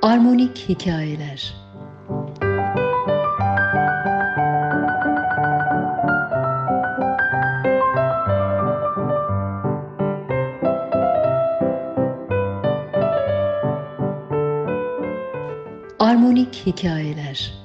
Armonik Hikayeler. Armonik Hikayeler.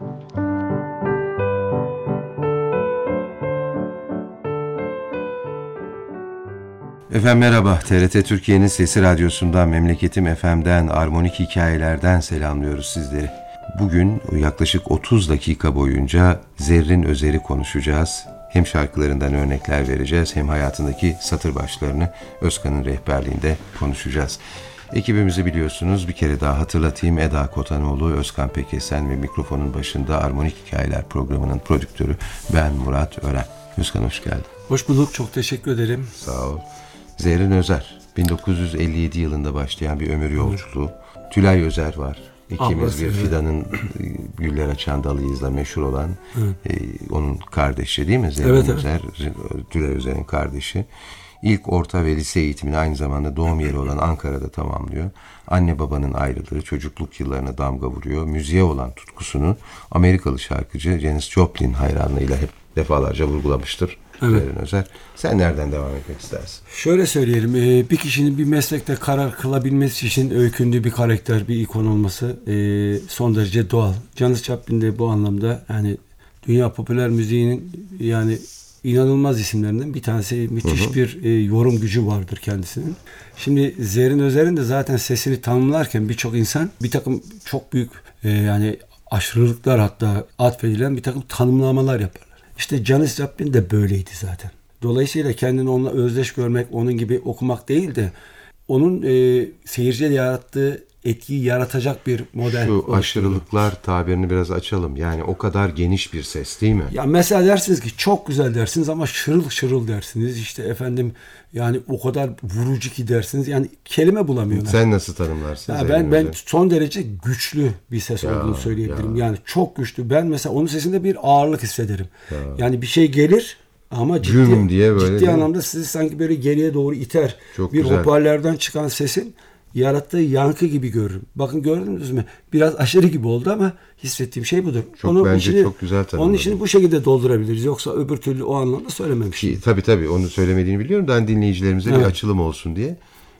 Efendim merhaba, TRT Türkiye'nin Sesi Radyosu'ndan, Memleketim FM'den, Armonik Hikayeler'den selamlıyoruz sizleri. Bugün yaklaşık 30 dakika boyunca Zerrin Özer'i konuşacağız. Hem şarkılarından örnekler vereceğiz, hem hayatındaki satır başlarını Özkan'ın rehberliğinde konuşacağız. Ekibimizi biliyorsunuz, bir kere daha hatırlatayım. Eda Kotanoğlu, Özkan Pekesen ve mikrofonun başında Armonik Hikayeler programının prodüktörü ben Murat Ören. Özkan hoş geldin. Hoş bulduk, çok teşekkür ederim. Sağ ol. Zerrin Özer, 1957 yılında başlayan bir ömür yolculuğu. Tülay Özer var. İkimiz bir fidanın güller açan dalıyızla meşhur olan onun kardeşi değil mi? Zerrin Özer, Tülay Özer'in kardeşi. İlk orta ve lise eğitimini aynı zamanda doğum yeri olan Ankara'da tamamlıyor. Anne babanın ayrılığı çocukluk yıllarına damga vuruyor. Müziğe olan tutkusunu Amerikalı şarkıcı Janis Joplin hayranlığıyla hep defalarca vurgulamıştır. Evet. Özer. Sen nereden devam etmek istersin? Şöyle söyleyelim, bir kişinin bir meslekte karar kılabilmesi için öykündüğü bir karakter, bir ikon olması son derece doğal. Janis Joplin de bu anlamda yani dünya popüler müziğinin yani inanılmaz isimlerinden bir tanesi. Müthiş bir yorum gücü vardır kendisinin. Şimdi Zerrin Özer'in de zaten sesini tanımlarken birçok insan bir takım çok büyük yani aşırılıklar hatta atfedilen bir takım tanımlamalar yaparlar. İşte Janis Joplin de böyleydi zaten. Dolayısıyla kendini onunla özdeş görmek, onun gibi okumak değil de onun seyirciye yarattığı etkiyi yaratacak bir model. Şu aşırılıklar tabirini biraz açalım. Yani o kadar geniş bir ses değil mi? Ya mesela dersiniz ki çok güzel dersiniz ama şırıl şırıl dersiniz. İşte efendim yani o kadar vurucu ki dersiniz. Yani kelime bulamıyorlar. Sen nasıl tanımlarsın? Ya ben son derece güçlü bir ses olduğunu söyleyebilirim. Yani çok güçlü. Ben mesela onun sesinde bir ağırlık hissederim. Yani bir şey gelir ama ciddi anlamda sizi sanki böyle geriye doğru iter. Çok bir hoparlörden çıkan sesin yarattığı yankı gibi görürüm. Bakın gördünüz mü? Biraz aşırı gibi oldu ama hissettiğim şey budur. Bence çok güzel tanımladın. Onun içini bu şekilde doldurabiliriz. Yoksa öbür türlü o anlamda söylememişim. Tabii onu söylemediğini biliyorum. Ben dinleyicilerimize bir açılım olsun diye.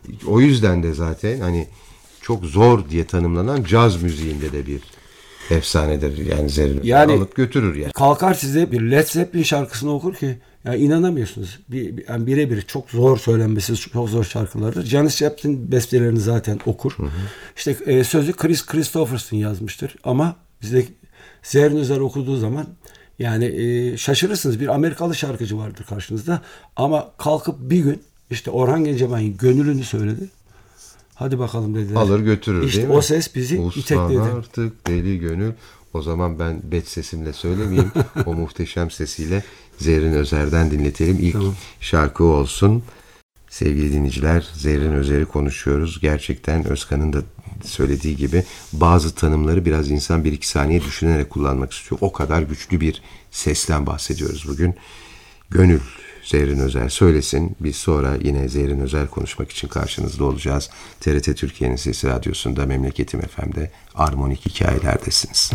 O yüzden de zaten hani çok zor diye tanımlanan caz müziğinde de bir efsanedir. Yani Zerrin alıp götürür yani. Kalkar size bir Led Zeppelin şarkısını okur ki yani inanamıyorsunuz. Yani birebir çok zor söylenmesi, çok zor şarkılardır. Janis Joplin bestelerini zaten okur. İşte sözü Chris Christopherson yazmıştır. Ama bizde Zerrin Özer okuduğu zaman yani şaşırırsınız. Bir Amerikalı şarkıcı vardır karşınızda. Ama kalkıp bir gün işte Orhan Gencebay'ın Gönül'ünü söyledi. Hadi bakalım dediler. Alır götürür işte değil mi? O ses bizi itekledi. Artık deli gönül. O zaman ben bet sesimle söylemeyeyim. O muhteşem sesiyle Zerrin Özer'den dinletelim. İlk şarkı olsun. Sevgili dinleyiciler, Zerrin Özer'i konuşuyoruz. Gerçekten Özkan'ın da söylediği gibi bazı tanımları biraz insan 1-2 saniye düşünerek kullanmak istiyor. O kadar güçlü bir sesten bahsediyoruz bugün. Gönül, Zerrin Özer söylesin. Biz sonra yine Zerrin Özer konuşmak için karşınızda olacağız. TRT Türkiye'nin Sesi Radyosu'nda, Memleketim FM'de Armonik Hikayelerdesiniz.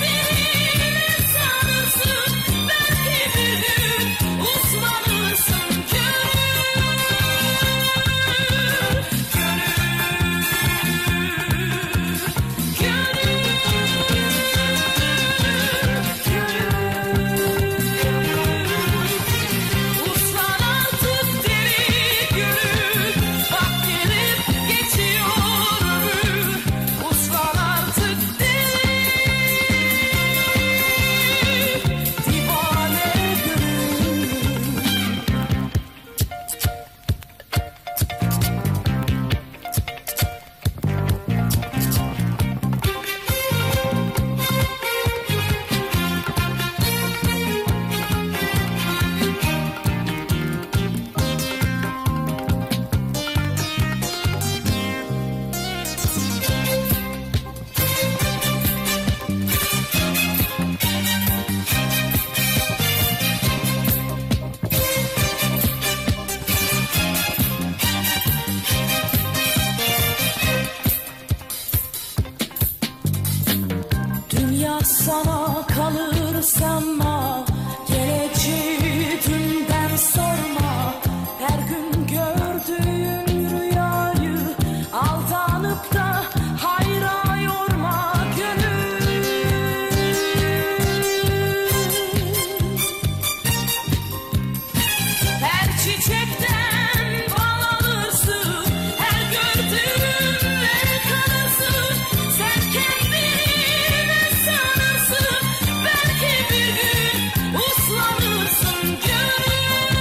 Usmanlısın sana kalır sanma, geleceği dünden sorma. Her gün gördüğün rüyayı aldanıp da hayra yorma gönül. Her çiçekten bal alırsın, her gördüğün renk alırsın. Sen kendini sanırsın, belki bir gün uslanırsın gönül.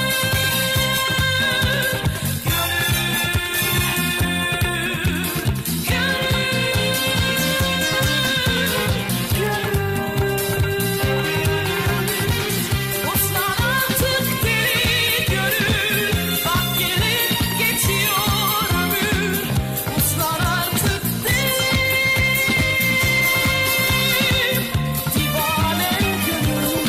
Uslan artık deli gönül, bak gelip geçiyor ömür. Uslan artık deli divane gönül.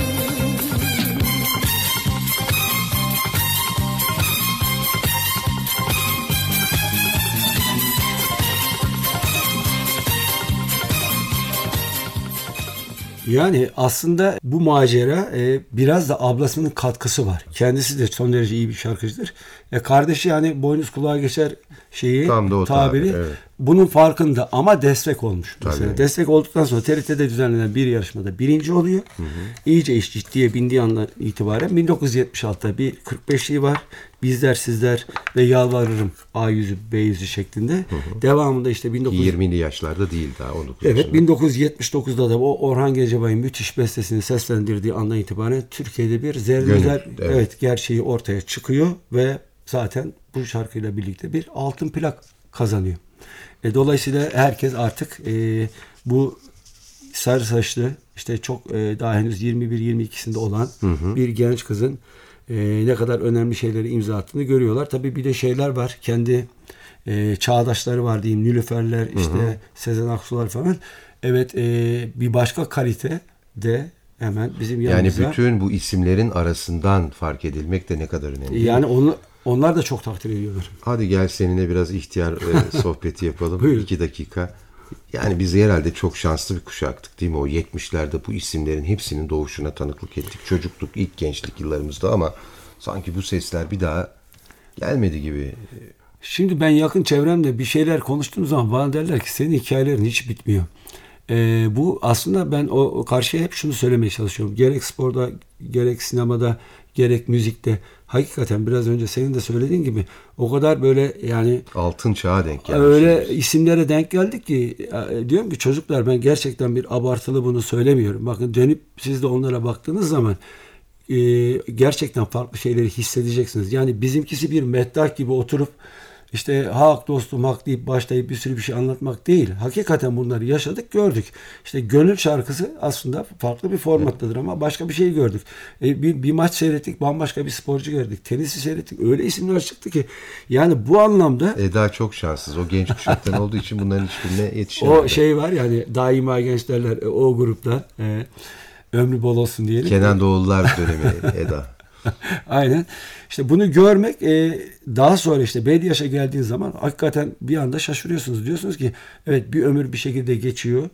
Yani aslında bu macera biraz da ablasının katkısı var. Kendisi de son derece iyi bir şarkıcıdır. Kardeşi yani boynuz kulağa geçer şeyi Tam da o tabiri. tabir, evet. Bunun farkında ama destek olmuş. Mesela Tabii. destek olduktan sonra TRT'de düzenlenen bir yarışmada birinci oluyor. İyice iş ciddiye bindiği andan itibaren 1976'da bir 45'liği var. Bizler sizler ve yalvarırım A yüzü B yüzü şeklinde. Devamında işte 20'li yaşlarda değil daha 19 Evet, yaşında. 1979'da da o Orhan Gencebay'ın müthiş bestesini seslendirdiği andan itibaren Türkiye'de bir Gönül, zerreler evet. gerçeği ortaya çıkıyor ve zaten bu şarkıyla birlikte bir altın plak kazanıyor. Dolayısıyla herkes artık bu sarı saçlı işte çok daha henüz 21-22'sinde olan bir genç kızın ne kadar önemli şeyleri imza attığını görüyorlar. Tabii bir de şeyler var. Kendi çağdaşları var diyeyim. Nilüferler, işte Sezen Aksu'lar falan. Evet, bir başka kalite de hemen bizim yanımıza. Yani bütün bu isimlerin arasından fark edilmek de ne kadar önemli. Yani onlar da çok takdir ediyorlar. Hadi gel seninle biraz ihtiyar sohbeti yapalım. Buyurun. 2 dakika. Yani biz herhalde çok şanslı bir kuşaktık değil mi? O 70'lerde bu isimlerin hepsinin doğuşuna tanıklık ettik. Çocukluk, ilk gençlik yıllarımızda ama sanki bu sesler bir daha gelmedi gibi. Şimdi ben yakın çevremde bir şeyler konuştuğum zaman bana derler ki senin hikayelerin hiç bitmiyor. Bu aslında ben o karşıya hep şunu söylemeye çalışıyorum. Gerek sporda, gerek sinemada, gerek müzikte hakikaten biraz önce senin de söylediğin gibi o kadar böyle yani Altın çağa denk gelmiş. öyle isimlere denk geldik ki diyorum ki çocuklar ben gerçekten bir abartılı bunu söylemiyorum. Bakın dönüp siz de onlara baktığınız zaman gerçekten farklı şeyleri hissedeceksiniz. Yani bizimkisi bir meddah gibi oturup işte hak dostum hak deyip başlayıp bir sürü bir şey anlatmak değil. Hakikaten bunları yaşadık, gördük. İşte Gönül şarkısı aslında farklı bir formattadır ama başka bir şey gördük. Bir maç seyrettik, bambaşka bir sporcu gördük. Tenisi seyrettik. Öyle isimler çıktı ki yani bu anlamda Eda çok şanssız. O genç kuşaktan olduğu için bunların hiçbirine yetişemedi. o şey var yani daima genç derler o gruptan ömrü bol olsun diyelim. Kenan Doğulular dönemi Eda. Aynen. İşte bunu görmek daha sonra işte belli yaşa geldiğin zaman hakikaten bir anda şaşırıyorsunuz. Diyorsunuz ki evet bir ömür bir şekilde geçiyor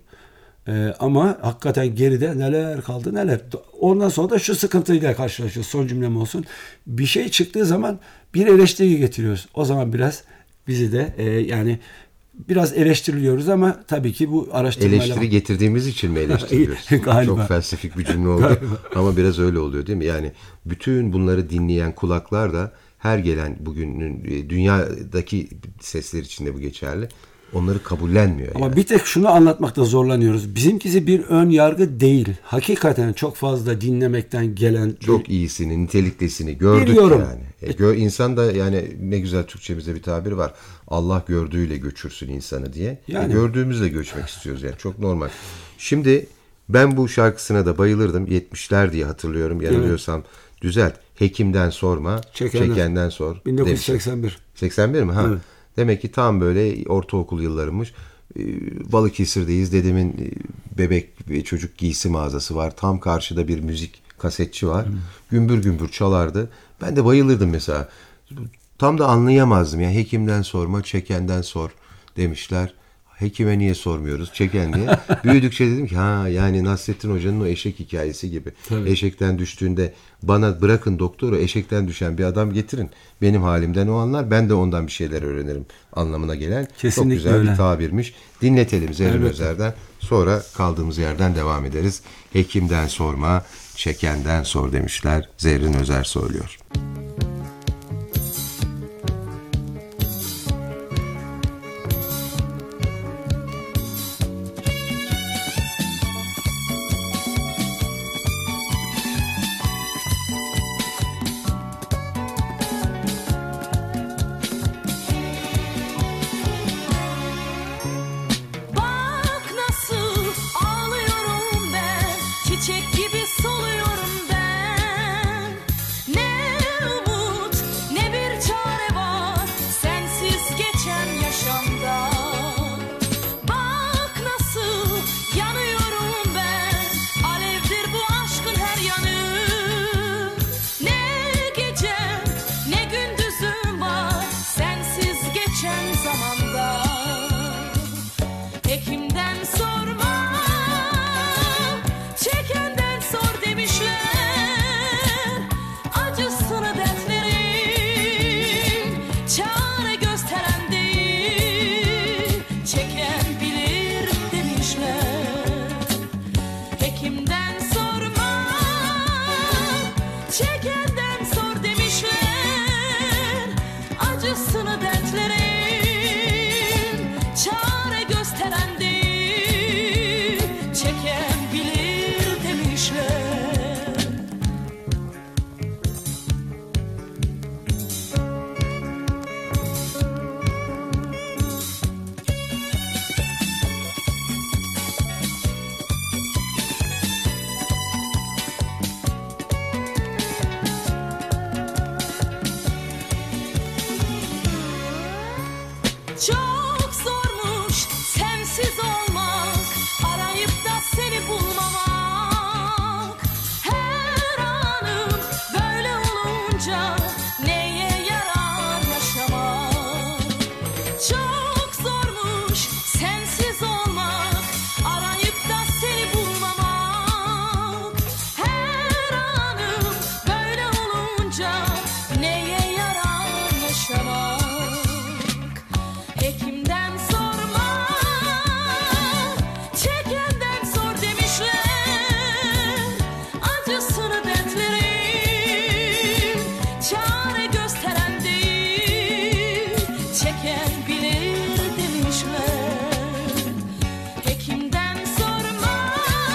ama hakikaten geride neler kaldı neler. Ondan sonra da şu sıkıntıyla karşılaşıyoruz. Son cümlem olsun. Bir şey çıktığı zaman bir eleştiri getiriyoruz. O zaman biraz bizi de yani biraz eleştiriliyoruz ama tabii ki bu araştırmayla... Eleştiri getirdiğimiz için mi eleştiriyoruz? Galiba. Çok felsefik bir cümle oldu ama biraz öyle oluyor değil mi? Yani bütün bunları dinleyen kulaklar da her gelen bugünün dünyadaki sesler içinde bu geçerli. Onları kabullenmiyor. Ama yani. bir tek şunu anlatmakta zorlanıyoruz. Bizimkisi bir ön yargı değil. Hakikaten çok fazla dinlemekten gelen... Çok iyisini, niteliklisini gördük Biliyorum. yani. İnsan da yani ne güzel Türkçemizde bir tabir var. Allah gördüğüyle göçürsün insanı diye. Yani. Gördüğümüzle göçmek istiyoruz yani. Çok normal. Şimdi ben bu şarkısına da bayılırdım. 70'ler diye hatırlıyorum. Yanılıyorsam düzelt. Hekimden sorma, çekenden sor. 1981. Demişim. 81 mi? Ha. Evet. Demek ki tam böyle ortaokul yıllarımmış. Balıkesir'deyiz. Dedemin bebek ve çocuk giysi mağazası var. Tam karşıda bir müzik kasetçi var. Gümbür gümbür çalardı. Ben de bayılırdım mesela. Tam da anlayamazdım. Yani hekimden sorma, çekenden sor demişler. Hekime niye sormuyoruz? Çeken niye? Büyüdükçe dedim ki yani Nasrettin Hoca'nın o eşek hikayesi gibi. Tabii. Eşekten düştüğünde bana bırakın doktoru, eşekten düşen bir adam getirin. Benim halimden o anlar, ben de ondan bir şeyler öğrenirim anlamına gelen Kesinlikle çok güzel öyle. bir tabirmiş. Dinletelim Zerrin Elbette. Özer'den. Sonra kaldığımız yerden devam ederiz. Hekimden sorma, çekenden sor demişler. Zerrin Özer söylüyor. Bak nasıl ağlıyorum ben, çiçek gibi soluyorum ben. Ne umut ne bir çare var sensiz geçen yaşamda. Bak nasıl yanıyorum ben, alevdir bu aşkın her yanı. Ne gecem ne gündüzüm var sensiz geçen zamanda. Hekimden sorma, çekenden sor demişler. Acısını dertlerin, çare gösteren değil, çeken bilir demişler. Hekimden sorma, çekenden sor demişler. Acısını dertlerin, çare gösteren değil, çeken bilir demişler. Çok zormuş sensiz olmak, arayıp da seni bulmamak. Her anım böyle olunca neye yarar yaşamak? Çok zormuş sensiz olmak, arayıp da seni bulmamak. Her anım böyle olunca neye yarar yaşamak? Hekimden sorma, çekenden sor demişler. Acısını dertlerin, çare gösteren değil, çeken bilir demişler. Hekimden sorma,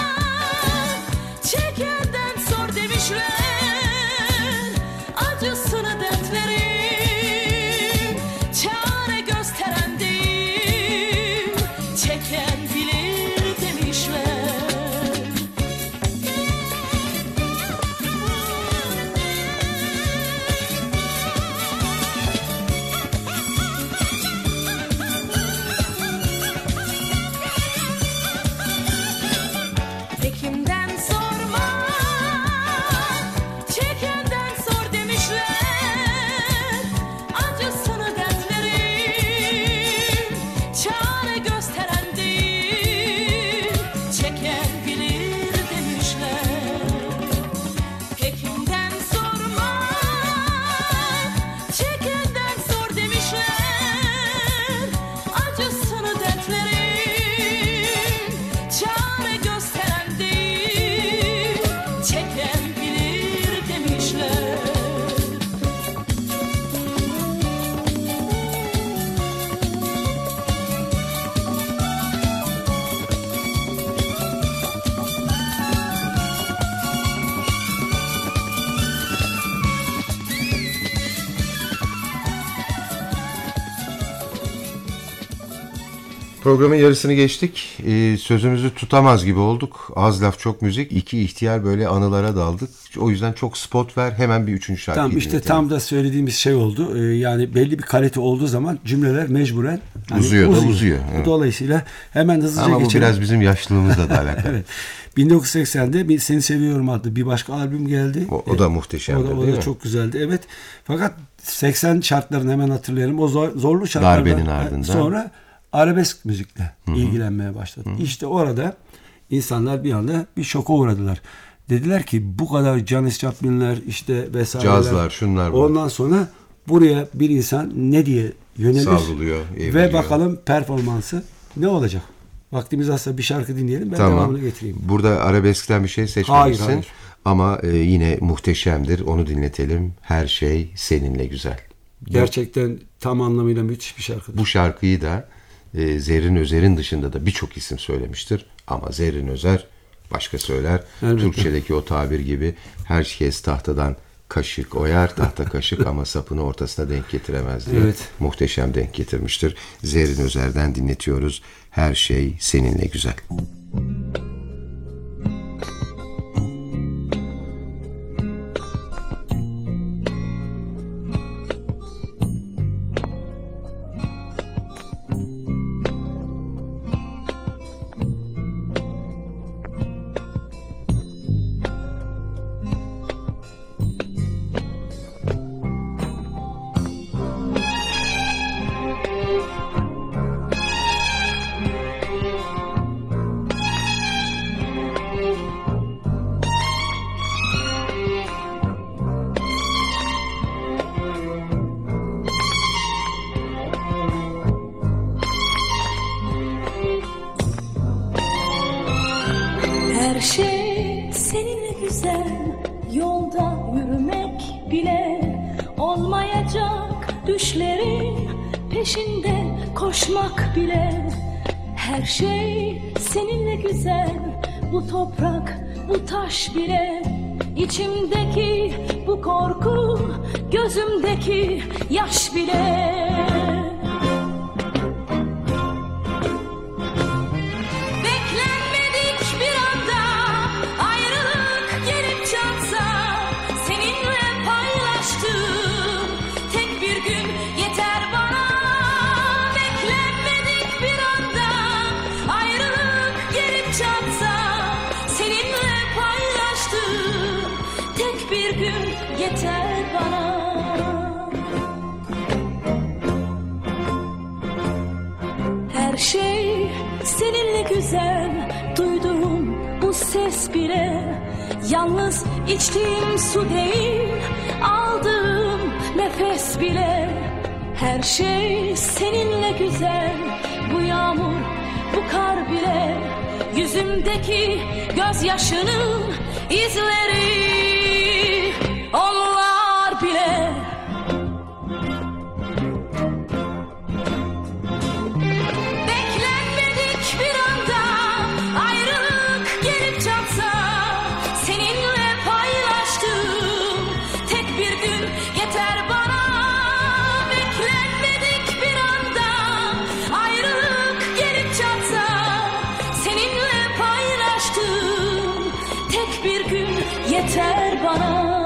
çekenden sor demişler. Acısını dertlerin, çare gösteren değil, çeken bilir demişler. Hekimden sorma, çekenden sor demişler. Acısını dertlerin, çare gösteren değil, çeken bilir demişler. Hekimden sorma, çekenden sor demişler. Acısını dertlerin, çare gösteren değil, çeken bilir demişler. Programın yarısını geçtik. Sözümüzü tutamaz gibi olduk. Az laf çok müzik. İki ihtiyar böyle anılara daldık. O yüzden çok spot ver. Hemen bir üçüncü şarkıyı Tamam, işte dinletelim. tam da söylediğimiz şey oldu. Yani belli bir kalite olduğu zaman cümleler mecburen Uzuyor. Evet. Dolayısıyla hemen hızlıca Ama bu geçelim. biraz bizim yaşlılığımızla da alakalı. Evet. 1980'de bir Seni Seviyorum adlı bir başka albüm geldi. O da muhteşemdi, O değil da mi? çok güzeldi. Evet. Fakat 80 şartlarını hemen hatırlayalım. O zorlu şartlardan Darbenin ardından. sonra arabesk müzikle ilgilenmeye başladı. İşte orada insanlar bir anda bir şoka uğradılar. Dediler ki bu kadar Janis Joplin'ler işte vesaireler. Cazlar, şunlar var. Ondan sonra buraya bir insan ne diye yönelir? Savruluyor, evriliyor. Ve bakalım performansı ne olacak? Vaktimiz azsa bir şarkı dinleyelim. Ben devamını getireyim. Burada arabeskten bir şey seçmemişsin. Hayır. Ama yine muhteşemdir. Onu dinletelim. Her şey seninle güzel. Gerçekten tam anlamıyla müthiş bir şarkıdır. Bu şarkıyı da Zerrin Özer'in dışında da birçok isim söylemiştir. Ama Zerrin Özer başka söyler. Elbette. Türkçedeki o tabir gibi herkes tahtadan kaşık oyar, tahta kaşık ama sapını ortasına denk getiremez diye. Evet. Muhteşem denk getirmiştir. Zerrin Özer'den dinletiyoruz. Her şey seninle güzel. Her şey seninle güzel, yolda yürümek bile olmayacak, düşlerin peşinde koşmak bile. Her şey seninle güzel, bu toprak, bu taş bile. İçimdeki bu korku, gözümdeki yaş bile. Yeter bana. Her şey seninle güzel, duyduğum bu ses bile. Yalnız içtiğim su değil, aldığım nefes bile. Her şey seninle güzel, bu yağmur, bu kar bile. Yüzümdeki gözyaşının izleri, onlar bile. Beklenmedik bir anda ayrılık gelip çatsa, seninle paylaştığım tek bir gün yeter bana. Beklenmedik bir anda ayrılık gelip çatsa, seninle paylaştığım tek bir gün yeter bana.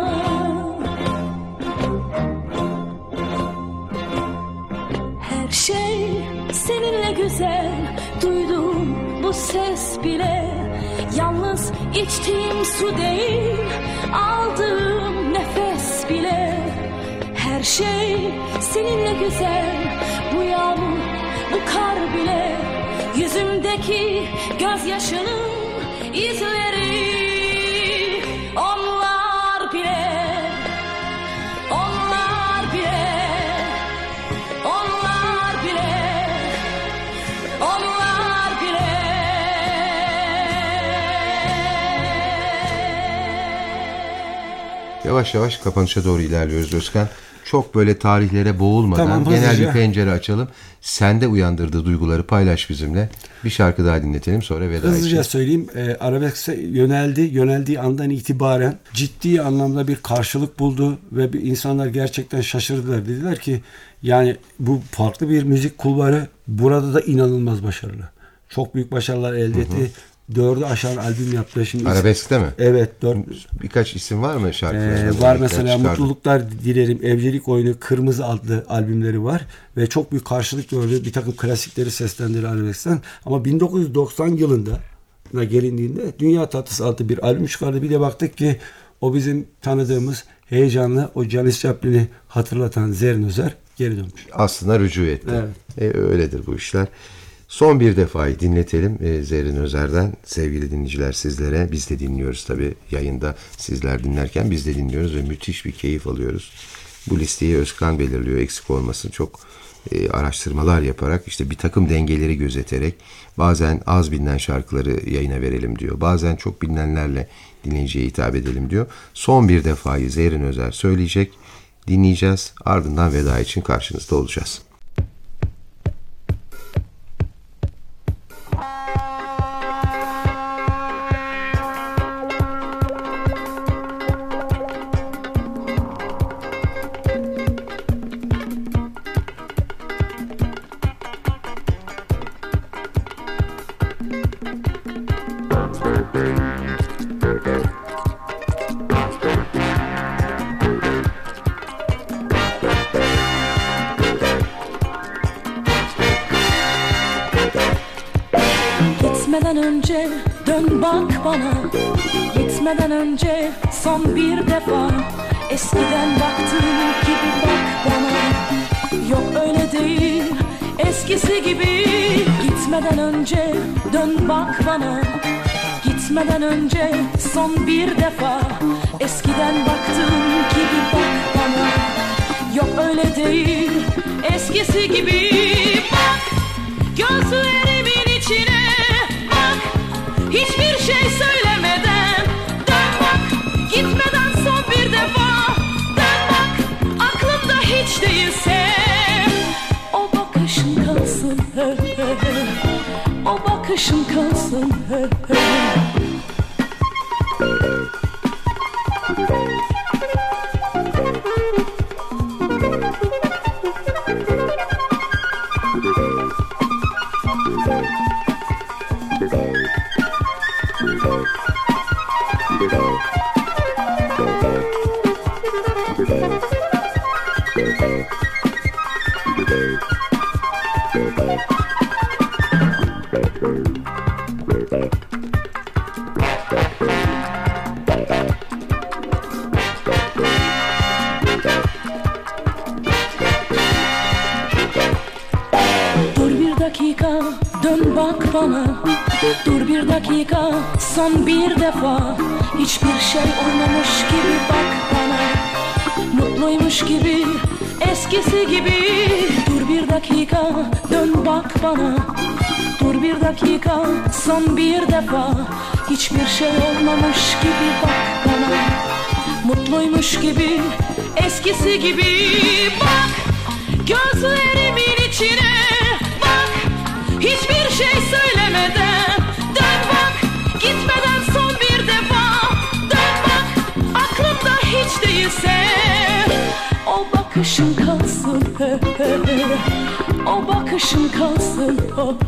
Her şey seninle güzel, duyduğum bu ses bile. Yalnız içtiğim su değil, aldığım nefes bile. Her şey seninle güzel, bu yağmur, bu kar bile. Yüzümdeki gözyaşının izleri, onlar bile. Onlar bile. Onlar bile. Onlar bile. Yavaş yavaş kapanışa doğru ilerliyoruz Özkan. Çok böyle tarihlere boğulmadan Tamam, genel hızlıca. bir pencere açalım. Sende uyandırdığı duyguları paylaş bizimle. Bir şarkı daha dinletelim, sonra veda Hızlıca için. söyleyeyim. Arabesk'e yöneldiği andan itibaren ciddi anlamda bir karşılık buldu ve insanlar gerçekten şaşırdılar. Dediler ki yani bu farklı bir müzik kulvarı, burada da inanılmaz başarılı. Çok büyük başarılar elde etti. 4'ü aşan albüm yaptı. Şimdi Arabesk'te mi? Evet. 4 Birkaç isim var mı şarkılarında? var mesela Mutluluklar Dilerim, Evcilik Oyunu, Kırmızı adlı albümleri var ve çok büyük karşılık gördü. Bir takım klasikleri seslendirdi Arabesk'ten. Ama 1990 yılında gelindiğinde Dünya Tatlısı adlı bir albüm çıkardı. Bir de baktık ki o bizim tanıdığımız heyecanlı, o Janis Joplin'i hatırlatan Zerrin Özer geri dönmüş. Aslında rücu etti. Evet. Öyledir bu işler. Son bir defayı dinletelim Zerrin Özer'den. Sevgili dinleyiciler, sizlere, biz de dinliyoruz tabii yayında, sizler dinlerken biz de dinliyoruz ve müthiş bir keyif alıyoruz. Bu listeyi Özkan belirliyor, eksik olmasın, çok araştırmalar yaparak, işte bir takım dengeleri gözeterek, bazen az bilinen şarkıları yayına verelim diyor. Bazen çok bilinenlerle dinleyiciye hitap edelim diyor. Son bir defayı Zerrin Özer söyleyecek, dinleyeceğiz, ardından veda için karşınızda olacağız. Gitmeden önce dön bak bana, gitmeden önce son bir defa. Eskiden baktığım gibi bak bana. Yok öyle değil, eskisi gibi. Gitmeden önce dön bak bana, gitmeden önce son bir defa. Eskiden baktığım gibi bak bana. Yok öyle değil, eskisi gibi. Bak gözlerimin içine, hiçbir şey söylemeden dön bak, gitmeden son bir defa. Dön bak, aklımda hiç değilse o bakışın kalsın, o bakışın kalsın. Dön bak bana, dur bir dakika, son bir defa. Hiçbir şey olmamış gibi bak bana, mutluymuş gibi, eskisi gibi. Dur bir dakika, dön bak bana, dur bir dakika, son bir defa. Hiçbir şey olmamış gibi bak bana, mutluymuş gibi, eskisi gibi. Bak gözlerimin içine, hiçbir şey söylemeden dön bak, gitmeden son bir defa. Dön bak, aklımda hiç değilse o bakışın kalsın, o bakışın kalsın.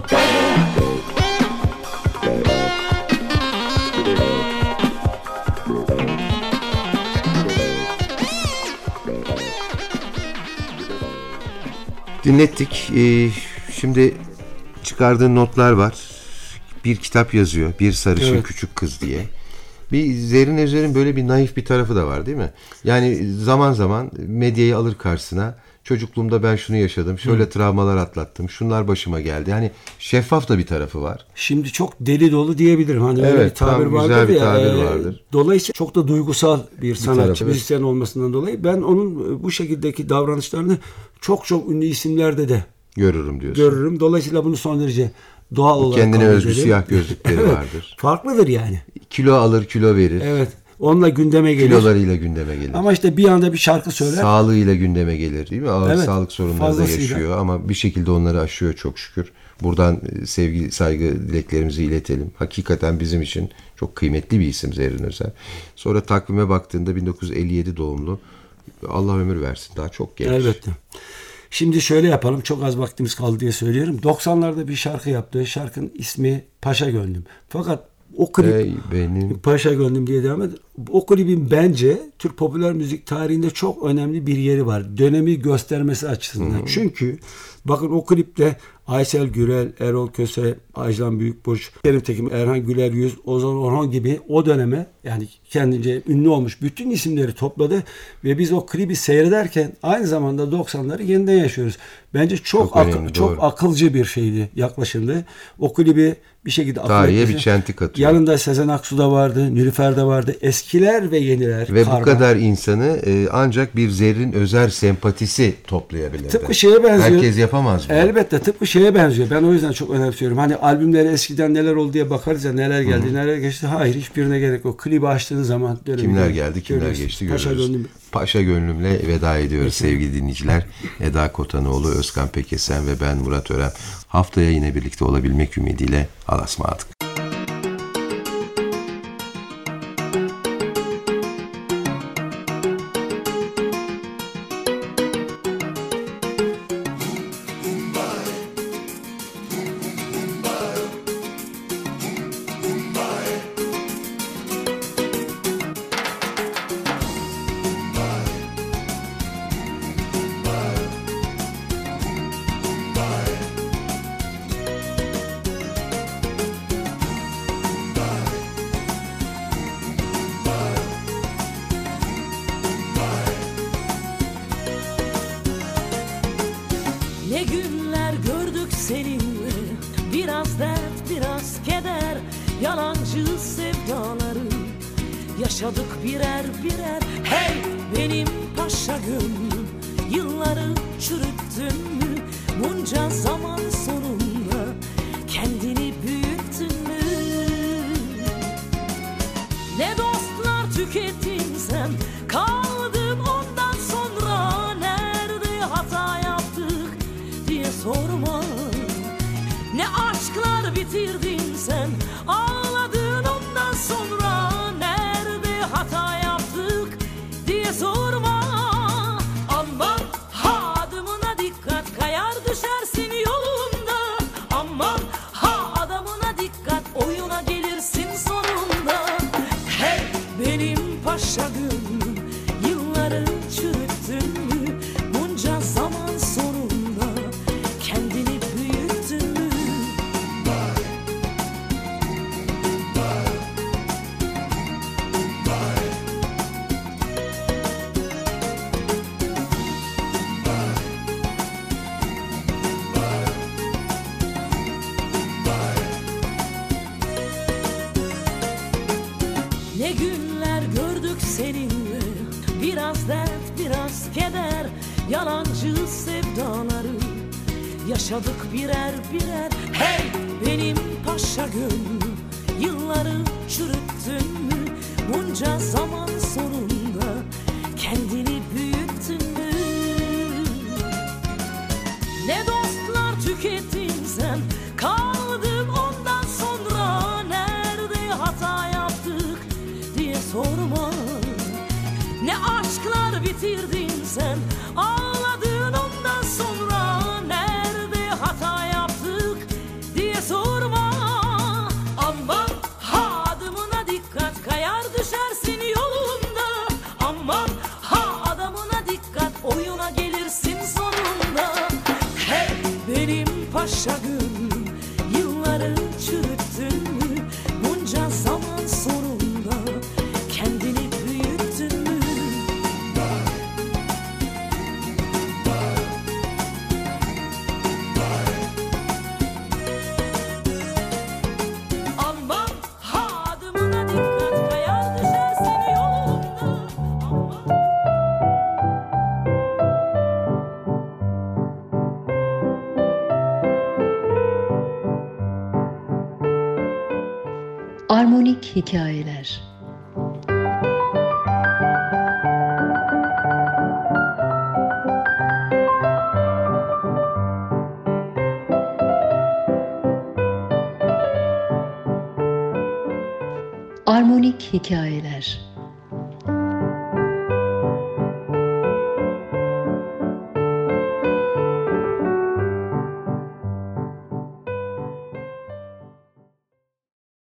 Dinlettik. Şimdi çıkardığın notlar var. Bir kitap yazıyor. Bir sarışın evet. küçük kız diye. Bir Zerrin Özer'in böyle bir naif bir tarafı da var değil mi? Yani zaman zaman medyayı alır karşısına. Çocukluğumda ben şunu yaşadım. Şöyle travmalar atlattım. Şunlar başıma geldi. Yani şeffaf da bir tarafı var. Şimdi çok deli dolu diyebilirim. Hani evet, öyle bir tabir tam vardır güzel bir ya. tabir vardır. Dolayısıyla çok da duygusal bir sanatçı, evet. müzisyen olmasından dolayı ben onun bu şekildeki davranışlarını çok ünlü isimlerde de görürüm diyorsun. Görürüm. Dolayısıyla bunu son derece doğal olarak kendine kabul özgü ederim. siyah gözlükleri vardır. Farklıdır yani. Kilo alır, kilo verir. Evet. Onunla gündeme gelir. Kilolarıyla gündeme gelir. Ama işte bir anda bir şarkı söyler. Sağlığıyla gündeme gelir değil mi? Ağır evet, sağlık sorunları da fazlasıyla yaşıyor ama bir şekilde onları aşıyor çok şükür. Buradan sevgi, saygı dileklerimizi iletelim. Hakikaten bizim için çok kıymetli bir isim Zerrin Özer. Sonra takvime baktığında 1957 doğumlu. Allah ömür versin, daha çok genç. Elbette. Şimdi şöyle yapalım. Çok az vaktimiz kaldı diye söylüyorum. 90'larda bir şarkı yaptı. Şarkının ismi Paşa Gönlüm. Fakat o klip benim Paşa Gönlüm diye devam eder. O klibin bence Türk popüler müzik tarihinde çok önemli bir yeri var. Dönemi göstermesi açısından. Çünkü bakın o klipte Aysel Gürel, Erol Köse, Ajlan Büyükburç, Kerim Tekin, Erhan Güler Yüz, Ozan Orhan gibi o döneme yani kendince ünlü olmuş bütün isimleri topladı ve biz o klibi seyrederken aynı zamanda 90'ları yeniden yaşıyoruz. Bence çok önemli, çok doğru. akılcı bir şeydi, yaklaşımdı. O klibi bir şekilde Tarihe bir çentik atıyor. Yanında Sezen Aksu da vardı, Nilüfer de vardı. Eskiler ve yeniler. Ve karma. bu kadar insanı ancak bir Zerrin Özer sempatisi toplayabilirdi. Tıpkı şeye benziyor. Herkes yapamaz mı? Elbette tıpkı şeye benziyor. Ben o yüzden çok önemsiyorum. Hani albümleri eskiden neler oldu diye bakarız ya, neler geldi, neler geçti. Hayır, hiçbirine gerek yok. Klibi açtığın zaman Kimler geldi, kimler görüyorsun. geçti Paşa görüyoruz. Gönlüm. Paşa Gönlüm'le veda ediyoruz sevgili dinleyiciler. Eda Kotanoğlu, Özkan Pekesen ve ben Murat Ören. Haftaya yine birlikte olabilmek ümidiyle alasmadık. Ne günler gördük seninle, biraz dert biraz keder, yalancı sevdaları yaşadık birer birer. Hey benim paşa gönlüm, yılları çürüttün mü? Bunca zaman sonunda kendini büyüttün mü? Ne dostlar tükettin sen, kaldım ondan sonra. Nerede hata yaptık diye sorma. Ne aşklar bitirdin sen, ağladın ondan sonra. Nerede hata yaptık diye sorma. Aman ha adımına dikkat, kayar düşersin yolunda. Aman ha adamına dikkat, oyuna gelirsin sonunda. Hey benim paşa gönlüm, yılları çürüttün mü? Bunca zaman sonunda kendini büyüttün mü? Ne günler gördük seninle, biraz dert biraz keder, yalancı sevdaları yaşadık birer birer. Hey benim paşa gönlüm, yılları çürüttün mü? Bunca zaman sonunda kendini büyüttün mü? Ne dostlar tükettin sen, kaldım ondan sonra. Nerede hata yaptık diye sorma. Ne aşklar bitirdin sen, ağladın ondan sonra. Nerede hata yaptık diye sorma. Aman ha adımına dikkat, kayar düşersin yolunda. Aman ha adamına dikkat, oyuna gelirsin sonunda. Hey benim paşa gönlüm, yılları çürüttün mü? Bunca zaman sonunda kendini büyüttün mü? Aman ha adımına dikkat, kayar düşersin yolunda. Aman. Armonik hikayeler. Armonik hikayeler.